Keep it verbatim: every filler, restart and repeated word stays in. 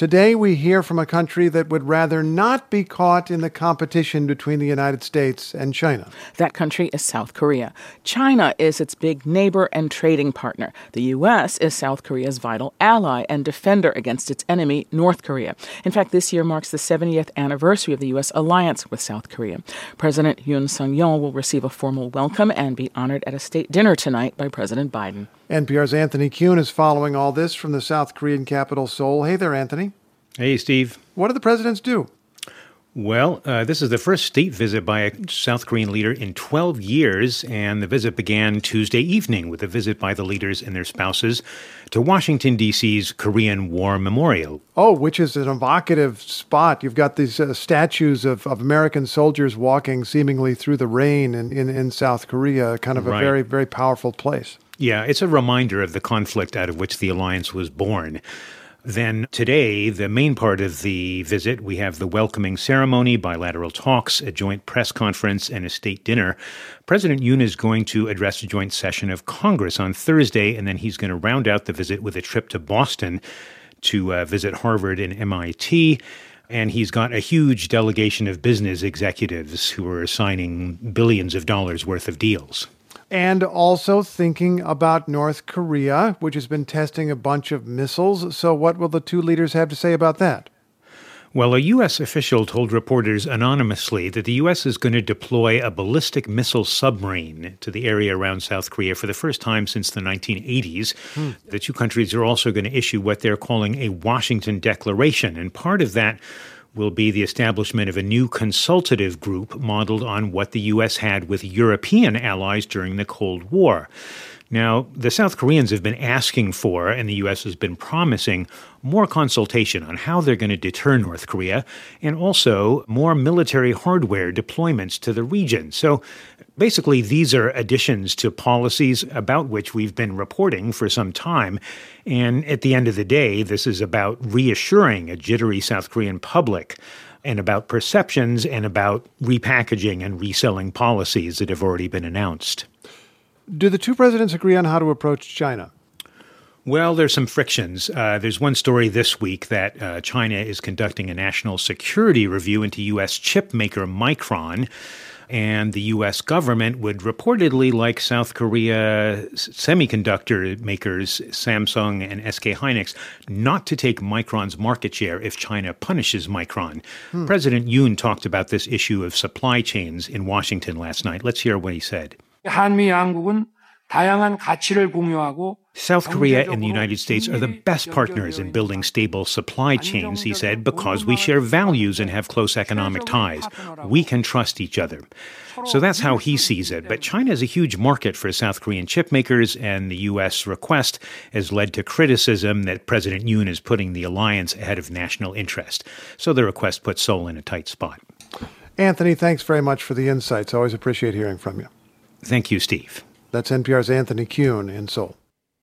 Today, we hear from a country that would rather not be caught in the competition between the United States and China. That country is South Korea. China is its big neighbor and trading partner. The U S is South Korea's vital ally and defender against its enemy, North Korea. In fact, this year marks the seventieth anniversary of the U S alliance with South Korea. President Yoon Suk-yeol will receive a formal welcome and be honored at a state dinner tonight by President Biden. N P R's Anthony Kuhn is following all this from the South Korean capital, Seoul. Hey there, Anthony. Hey, Steve. What do the presidents do? Well, uh, this is the first state visit by a South Korean leader in twelve years, and the visit began Tuesday evening with a visit by the leaders and their spouses to Washington, D C's Korean War Memorial. Oh, which is an evocative spot. You've got these uh, statues of, of American soldiers walking seemingly through the rain in, in, in South Korea, kind of a Right. very, very powerful place. Yeah, it's a reminder of the conflict out of which the alliance was born. Then today, the main part of the visit, we have the welcoming ceremony, bilateral talks, a joint press conference, and a state dinner. President Yoon is going to address a joint session of Congress on Thursday, and then he's going to round out the visit with a trip to Boston to uh, visit Harvard and M I T. And he's got a huge delegation of business executives who are signing billions of dollars worth of deals. And also thinking about North Korea, which has been testing a bunch of missiles. So what will the two leaders have to say about that? Well, a U S official told reporters anonymously that the U S is going to deploy a ballistic missile submarine to the area around South Korea for the first time since the nineteen eighties. Hmm. The two countries are also going to issue what they're calling a Washington Declaration, and part of that will be the establishment of a new consultative group modeled on what the U S had with European allies during the Cold War. Now, the South Koreans have been asking for, and the U S has been promising, more consultation on how they're going to deter North Korea, and also more military hardware deployments to the region. So basically, these are additions to policies about which we've been reporting for some time. And at the end of the day, this is about reassuring a jittery South Korean public and about perceptions and about repackaging and reselling policies that have already been announced. Do the two presidents agree on how to approach China? Well, there's some frictions. Uh, there's one story this week that uh, China is conducting a national security review into U S chip maker Micron, and the U S government would reportedly like South Korea semiconductor makers Samsung and S K Hynix not to take Micron's market share if China punishes Micron. Hmm. President Yoon talked about this issue of supply chains in Washington last night. Let's hear what he said. 한미 양국은 다양한 가치를 공유하고 South Korea and the United States are the best partners in building stable supply chains, he said, because we share values and have close economic ties. We can trust each other. So that's how he sees it. But China is a huge market for South Korean chip makers, and the U S request has led to criticism that President Yoon is putting the alliance ahead of national interest. So the request puts Seoul in a tight spot. Anthony, thanks very much for the insights. Always appreciate hearing from you. Thank you, Steve. That's N P R's Anthony Kuhn in Seoul.